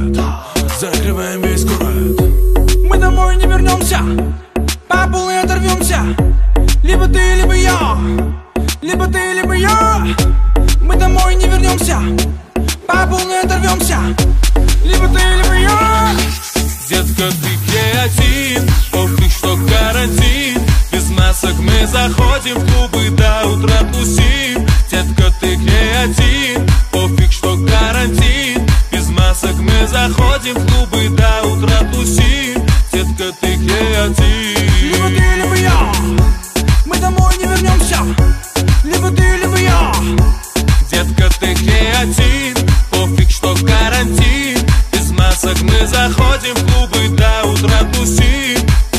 свет, закрываем весь город. Мы домой не вернемся, по полной оторвемся. Либо ты, либо я, либо ты, либо я. Мы домой не вернемся, по полной оторвемся. Либо ты, либо я. Детка, ты креатин, пофиг, что карантин. Без масок мы заходим в клубы, до утра тусим. Детка, ты креатин, пофиг, что карантин. Без масок мы заходим в клубы, до утра тусим. Детка, ты креатин. Либо ты, либо я. Мы домой не вернемся. Либо ты, либо я. Детка, ты креатин, пофиг, что карантин. Без масок мы заходим в клубы, до утра тусим.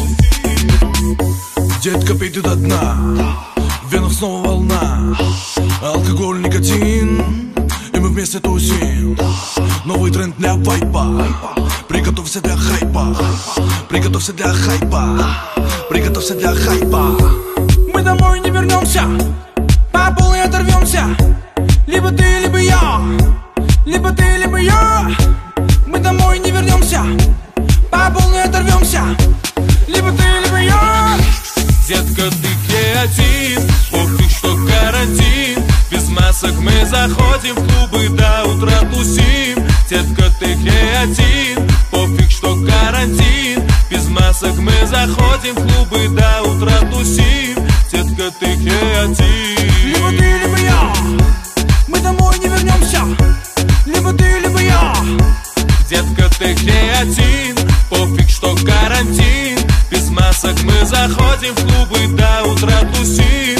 Детка, пей ты до дна, в венах снова волна. Алкоголь, никотин, и мы вместе тусим. Новый тренд для вайпа, приготовься для хайпа. Приготовься для хайпа, приготовься для хайпа. Мы домой не вернемся, по полной оторвемся. Либо ты, либо я, либо ты, либо я. Мы домой не вернемся, по полной оторвемся. Либо ты, либо я. Детка, ты креатин, пофиг, что карантин. Без масок мы заходим в клубы, до утра тусим. Детка, ты креатин, пофиг, что карантин. Без масок мы заходим в клубы, до утра тусим. Детка, ты креатин. Либо ты, либо я. Мы домой не вернемся. Либо ты, либо я. Детка, ты креатин, пофиг, что карантин. Без масок мы заходим в клубы, до утра тусим.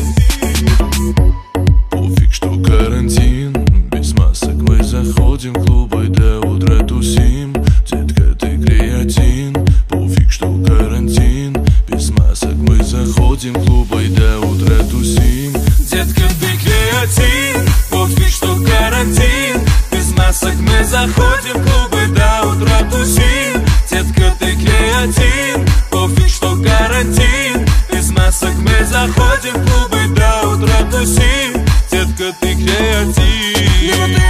Пофиг, что карантин, без масок мы заходим в клубы, до утра тусим. Детка, ты креатин, пофиг, что карантин. Без масок мы заходим в клубы, до утра тусим. Детка, ты креатин, пофиг, что карантин. Без масок мы заходим в клубы, до утра тусим. Детка, ты креатин, пофиг, что карантин. Без масок мы заходим в клубы, до утра тусим. Детка, ты креатин.